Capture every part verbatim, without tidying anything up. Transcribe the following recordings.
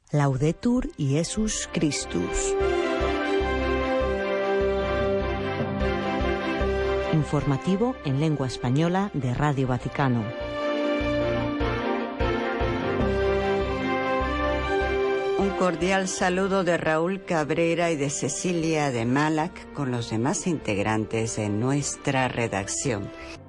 Laudetur Jesus Christus. Informativo en lengua española de Radio Vaticano. Un cordial saludo de Raúl Cabrera y de Cecilia de Malac con los demás integrantes de nuestra redacción.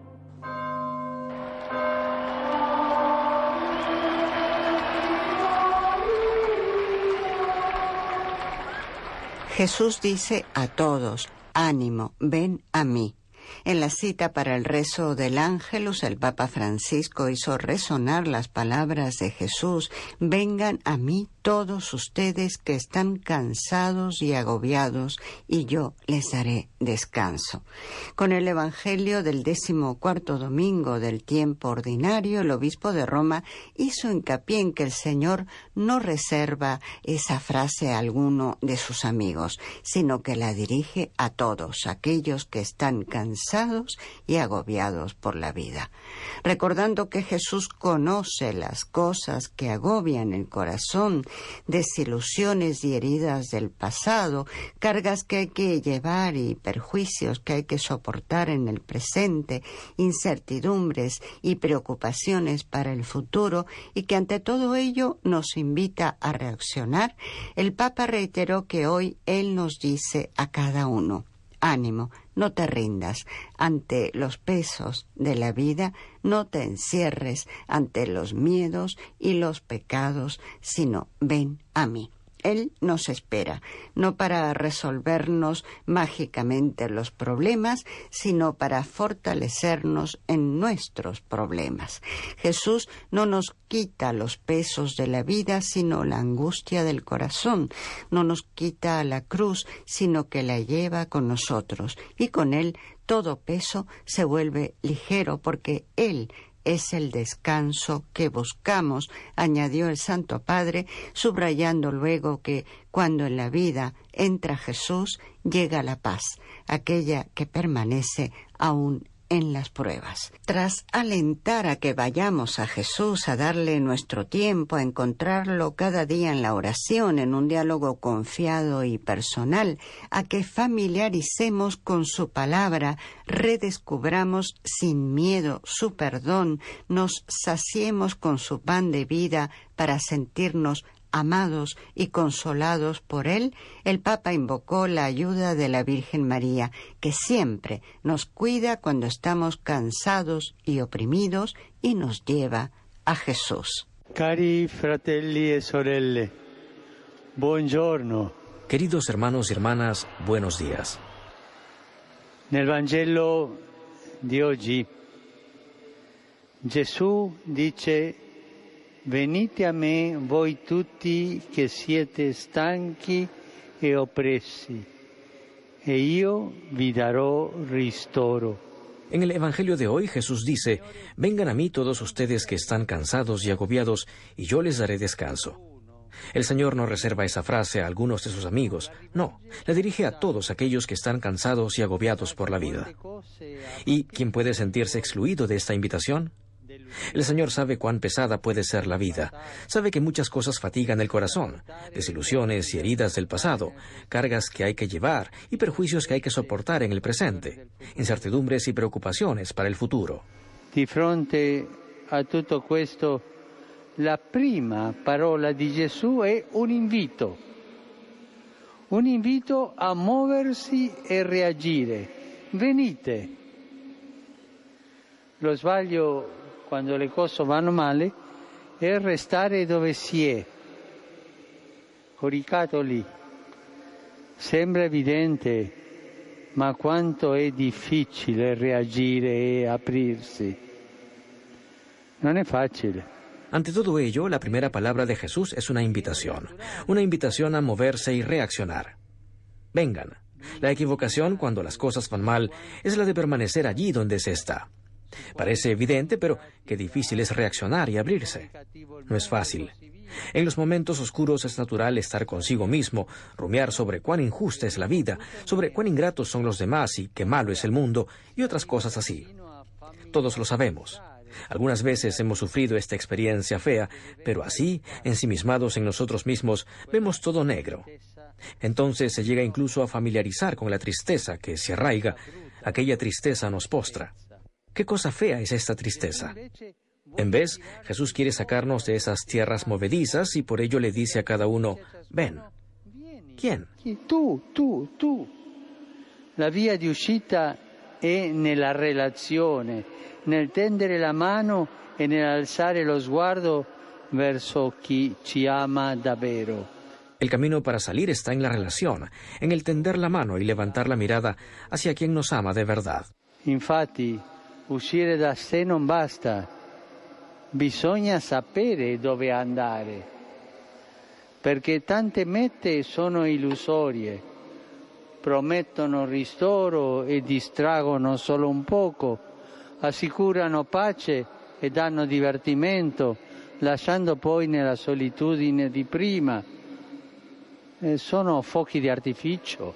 Jesús dice a todos, ánimo, ven a mí. En la cita para el rezo del Ángelus, el Papa Francisco hizo resonar las palabras de Jesús, vengan a mí todos ustedes que están cansados y agobiados, y yo les daré descanso. Con el Evangelio del décimo cuarto domingo del tiempo ordinario, el obispo de Roma hizo hincapié en que el Señor no reserva esa frase a alguno de sus amigos, sino que la dirige a todos aquellos que están cansados y agobiados por la vida. Recordando que Jesús conoce las cosas que agobian el corazón, desilusiones y heridas del pasado, cargas que hay que llevar y perjuicios que hay que soportar en el presente, incertidumbres y preocupaciones para el futuro, y que ante todo ello nos invita a reaccionar, el Papa reiteró que hoy Él nos dice a cada uno, ánimo, no te rindas ante los pesos de la vida, no te encierres ante los miedos y los pecados, sino ven a mí. Él nos espera, no para resolvernos mágicamente los problemas, sino para fortalecernos en nuestros problemas. Jesús no nos quita los pesos de la vida, sino la angustia del corazón. No nos quita la cruz, sino que la lleva con nosotros. Y con Él todo peso se vuelve ligero, porque Él es el descanso que buscamos, añadió el Santo Padre, subrayando luego que cuando en la vida entra Jesús, llega la paz, aquella que permanece aún en las pruebas. Tras alentar a que vayamos a Jesús, a darle nuestro tiempo, a encontrarlo cada día en la oración, en un diálogo confiado y personal, a que familiaricemos con su palabra, redescubramos sin miedo su perdón, nos saciemos con su pan de vida para sentirnos amados y consolados por Él, el Papa invocó la ayuda de la Virgen María, que siempre nos cuida cuando estamos cansados y oprimidos y nos lleva a Jesús. Cari fratelli e sorelle, buongiorno. Queridos hermanos y hermanas, buenos días. Nel Vangelo di oggi, Gesù dice: venite a me voi tutti che siete stanchi e oppressi, e io vi darò ristoro. En el Evangelio de hoy Jesús dice, vengan a mí todos ustedes que están cansados y agobiados, y yo les daré descanso. El Señor no reserva esa frase a algunos de sus amigos, no, la dirige a todos aquellos que están cansados y agobiados por la vida. ¿Y quién puede sentirse excluido de esta invitación? El Señor sabe cuán pesada puede ser la vida, sabe que muchas cosas fatigan el corazón, desilusiones y heridas del pasado, cargas que hay que llevar y perjuicios que hay que soportar en el presente, incertidumbres y preocupaciones para el futuro. Di fronte a tutto questo, la prima parola di Gesù è un invito, un invito a muoversi e reagire. Venite. Lo sbaglio quando le cose vanno male è restare dove si è, coricato lì. Sembra evidente, ma quanto è difficile reagire e aprirsi. Non è facile. Ante todo ello, la primera palabra de Jesús es una invitación, una invitación a moverse y reaccionar. Vengan. La equivocación cuando las cosas van mal es la de permanecer allí donde se está. Parece evidente, pero qué difícil es reaccionar y abrirse. No es fácil. En los momentos oscuros es natural estar consigo mismo, rumiar sobre cuán injusta es la vida, sobre cuán ingratos son los demás y qué malo es el mundo, y otras cosas así. Todos lo sabemos. Algunas veces hemos sufrido esta experiencia fea, pero así, ensimismados en nosotros mismos, vemos todo negro. Entonces se llega incluso a familiarizar con la tristeza que se arraiga. Aquella tristeza nos postra. ¿Qué cosa fea es esta tristeza? En vez, Jesús quiere sacarnos de esas tierras movedizas y por ello le dice a cada uno, ven. ¿Quién? Tú, tú, tú. La via di uscita è nella relazione, nel tendere la mano e nell'alzare lo sguardo verso chi ci ama davvero. El camino para salir está en la relación, en el tender la mano y levantar la mirada hacia quien nos ama de verdad. Infatti, uscire da sé non basta, bisogna sapere dove andare, perché tante mete sono illusorie, promettono ristoro e distraggono solo un poco, assicurano pace e danno divertimento, lasciando poi nella solitudine di prima. Eh, sono fuochi di artificio.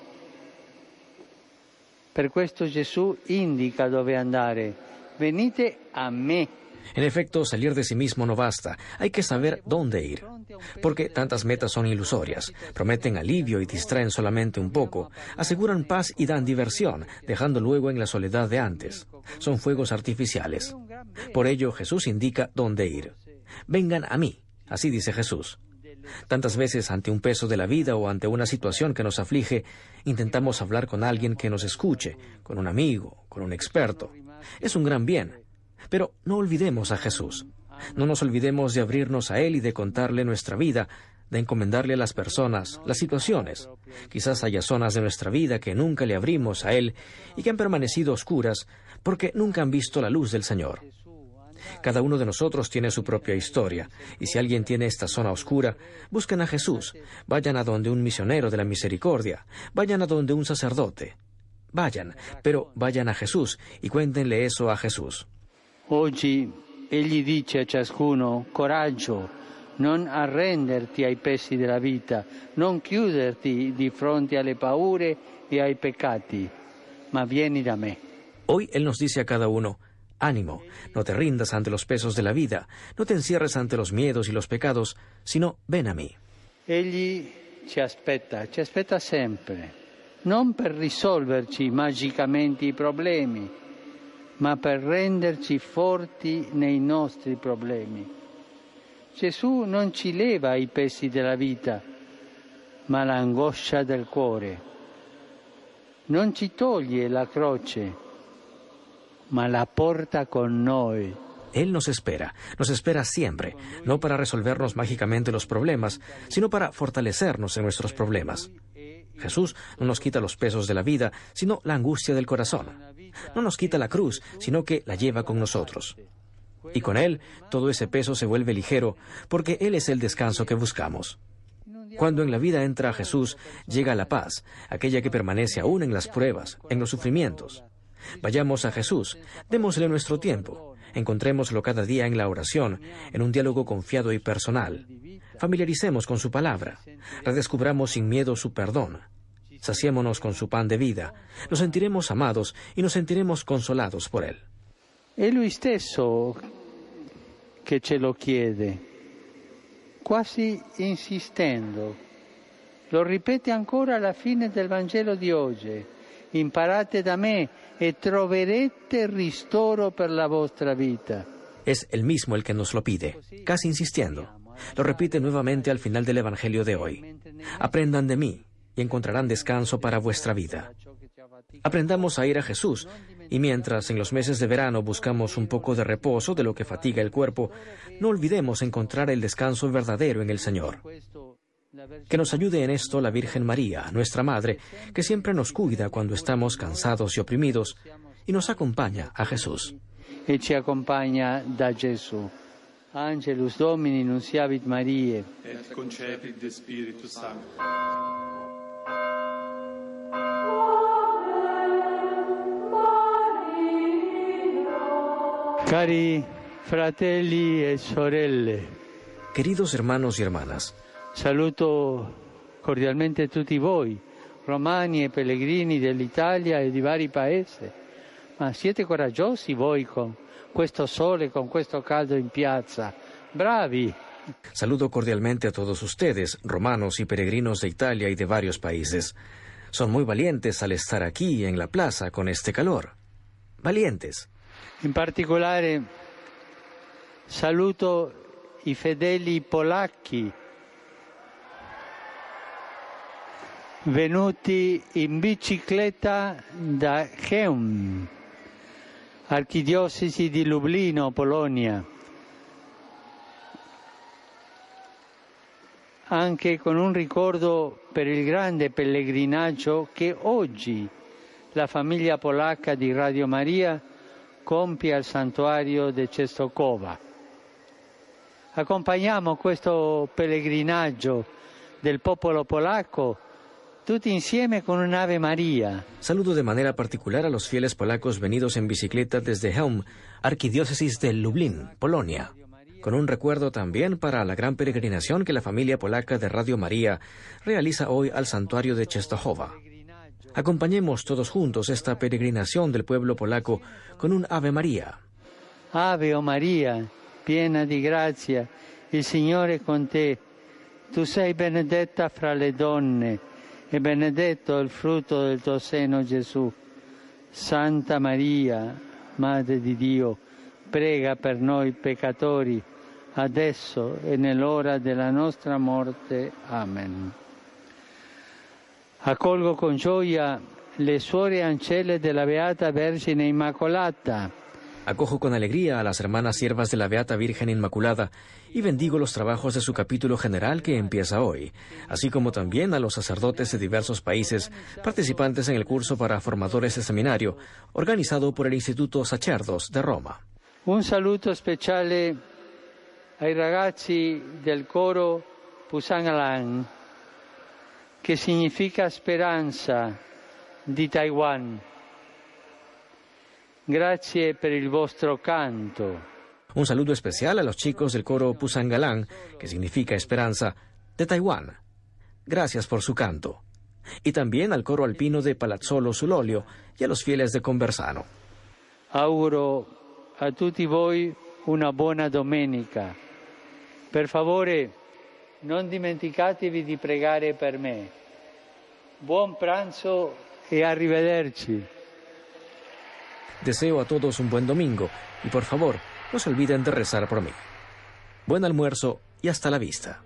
Per questo Gesù indica dove andare. Venite a me. En efecto, salir de sí mismo no basta, hay que saber dónde ir, porque tantas metas son ilusorias, prometen alivio y distraen solamente un poco, aseguran paz y dan diversión, dejando luego en la soledad de antes. Son fuegos artificiales. Por ello, Jesús indica dónde ir. Vengan a mí, así dice Jesús. Tantas veces ante un peso de la vida o ante una situación que nos aflige, intentamos hablar con alguien que nos escuche, con un amigo, con un experto. Es un gran bien. Pero no olvidemos a Jesús. No nos olvidemos de abrirnos a Él y de contarle nuestra vida, de encomendarle a las personas, las situaciones. Quizás haya zonas de nuestra vida que nunca le abrimos a Él y que han permanecido oscuras porque nunca han visto la luz del Señor. Cada uno de nosotros tiene su propia historia, y si alguien tiene esta zona oscura, busquen a Jesús, vayan a donde un misionero de la misericordia, vayan a donde un sacerdote. Vayan, pero vayan a Jesús y cuéntenle eso a Jesús. Oggi egli dice a ciascuno, coraggio, non arrenderti ai pesi della vita, non chiuderti di fronte alle paure e ai peccati, ma vieni da me. Hoy Él nos dice a cada uno, ánimo, no te rindas ante los pesos de la vida, no te encierres ante los miedos y los pecados, sino ven a mí. Egli ci aspetta, ci aspetta sempre, non per risolverci magicamente i problemi, ma per renderci forti nei nostri problemi. Gesù non ci leva i pesi della vita, ma l'angoscia del cuore. Non ci toglie la croce, ma la porta con noi. Él nos espera, nos espera siempre, no para resolvernos mágicamente los problemas, sino para fortalecernos en nuestros problemas. Jesús no nos quita los pesos de la vida, sino la angustia del corazón. No nos quita la cruz, sino que la lleva con nosotros. Y con Él, todo ese peso se vuelve ligero, porque Él es el descanso que buscamos. Cuando en la vida entra Jesús, llega la paz, aquella que permanece aún en las pruebas, en los sufrimientos. Vayamos a Jesús, démosle nuestro tiempo, encontrémoslo cada día en la oración, en un diálogo confiado y personal. Familiaricemos con su palabra, redescubramos sin miedo su perdón. Saciémonos con su pan de vida, nos sentiremos amados y nos sentiremos consolados por Él. È Lui stesso che ce lo chiede, quasi insistendo. Lo ripete ancora alla fine del Vangelo di oggi. Imparate da me e troverete ristoro per la vostra vita. Es el mismo el que nos lo pide, casi insistiendo. Lo repite nuevamente al final del Evangelio de hoy. Aprendan de mí y encontrarán descanso para vuestra vida. Aprendamos a ir a Jesús, y mientras en los meses de verano buscamos un poco de reposo de lo que fatiga el cuerpo, no olvidemos encontrar el descanso verdadero en el Señor. Que nos ayude en esto la Virgen María, nuestra Madre, que siempre nos cuida cuando estamos cansados y oprimidos, y nos acompaña a Jesús. E ci accompagna da Gesù. Angelus Domini nunciavit Mariae. Et concepit de Spiritus Sancto. Cari fratelli e sorelle, Queridos hermanos y hermanas, saluto cordialmente tutti voi, romani e pellegrini dell'Italia e di vari paesi. Ma siete coraggiosi voi con, questo sole, con questo caldo in piazza. Bravi! Saludo cordialmente a todos ustedes, romanos y peregrinos de Italia y de varios países. Son muy valientes al estar aquí en la plaza con este calor. Valientes. In particolare saluto i fedeli polacchi venuti in bicicletta da Chełm, archidiocesi di Lublino, Polonia, anche con un ricordo per il grande pellegrinaggio che oggi la famiglia polacca di Radio Maria compie al santuario di Częstochowa. Accompagniamo questo pellegrinaggio del popolo polacco tutti insieme con un Ave María. Saludo de manera particular a los fieles polacos venidos en bicicleta desde Chełm, arquidiócesis de Lublin, Polonia, con un recuerdo también para la gran peregrinación que la familia polaca de Radio María realiza hoy al santuario de Częstochowa. Acompañemos todos juntos esta peregrinación del pueblo polaco con un Ave María. Ave o Maria, piena di grazia, il Signore è con te. Tu sei benedetta fra le donne e benedetto il frutto del tuo seno, Gesù. Santa Maria, Madre di Dio, prega per noi peccatori, adesso e nell'ora della nostra morte. Amen. Accolgo con gioia le suore ancelle della Beata Vergine Immacolata. Acojo con alegría a las hermanas siervas de la Beata Virgen Inmaculada y bendigo los trabajos de su capítulo general que empieza hoy, así como también a los sacerdotes de diversos países participantes en el curso para formadores de seminario organizado por el Instituto Sacerdos de Roma. Un saluto speciale ai ragazzi del coro Pusangalan, che significa speranza, di Taiwan. Grazie per il vostro canto. Un saludo especial a los chicos del coro Pusangalan, que significa esperanza, de Taiwán. Gracias por su canto. Y también al coro alpino de Palazzolo sull'Olio y a los fieles de Conversano. Auguro a tutti voi una buona domenica. Per favore, non dimenticatevi di pregare per me. Buon pranzo e arrivederci. Deseo a todos un buen domingo y por favor, no se olviden de rezar por mí. Buen almuerzo y hasta la vista.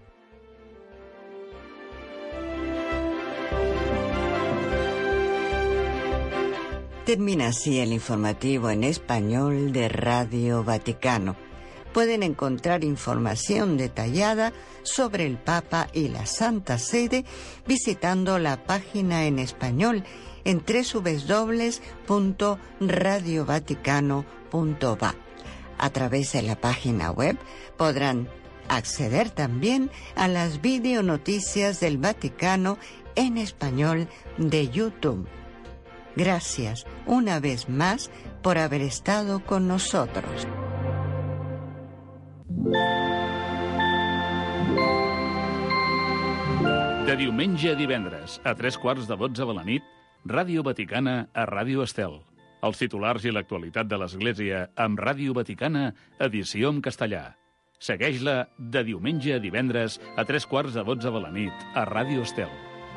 Termina así el informativo en español de Radio Vaticano. Pueden encontrar información detallada sobre el Papa y la Santa Sede visitando la página en español en doble u doble u doble u punto radio vaticano punto va. A través de la página web podrán acceder también a las videonoticias del Vaticano en español de YouTube. Gracias una vez más por haber estado con nosotros. De diumenge a divendres, a tres quarts de dotze de la nit, Ràdio Vaticana a Ràdio Estel. Els titulars i l'actualitat de l'Església amb Ràdio Vaticana, edició en castellà. Segueix-la de diumenge a divendres a tres quarts de dotze de la nit a Ràdio Estel.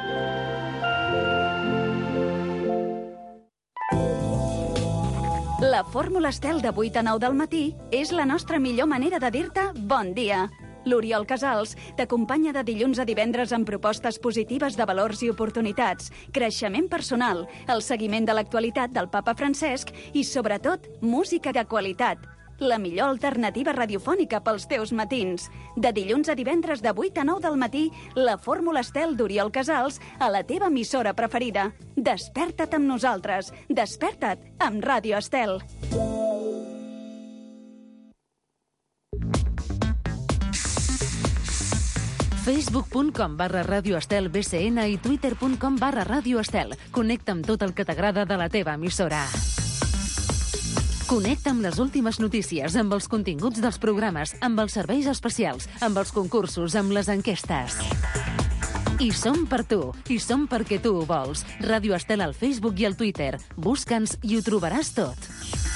La fórmula Estel de vuit a nou del matí és la nostra millor manera de dir-te bon dia. L'Oriol Casals t'acompanya de dilluns a divendres amb propostes positives de valors i oportunitats, creixement personal, el seguiment de l'actualitat del Papa Francesc i, sobretot, música de qualitat. La millor alternativa radiofònica pels teus matins. De dilluns a divendres de vuit a nou del matí, la fórmula Estel d'Oriol Casals a la teva emissora preferida. Desperta't amb nosaltres. Desperta't amb Ràdio Estel. facebook punt com barra Ràdio Estel B C N i twitter punt com barra Ràdio Estel. Connecta amb tot el que t'agrada de la teva emissora. Connecta amb les últimes notícies, amb els continguts dels programes, amb els serveis especials, amb els concursos, amb les enquestes. I som per tu, i som perquè tu ho vols. Ràdio Estel al Facebook i al Twitter. Busca'ns i ho trobaràs tot.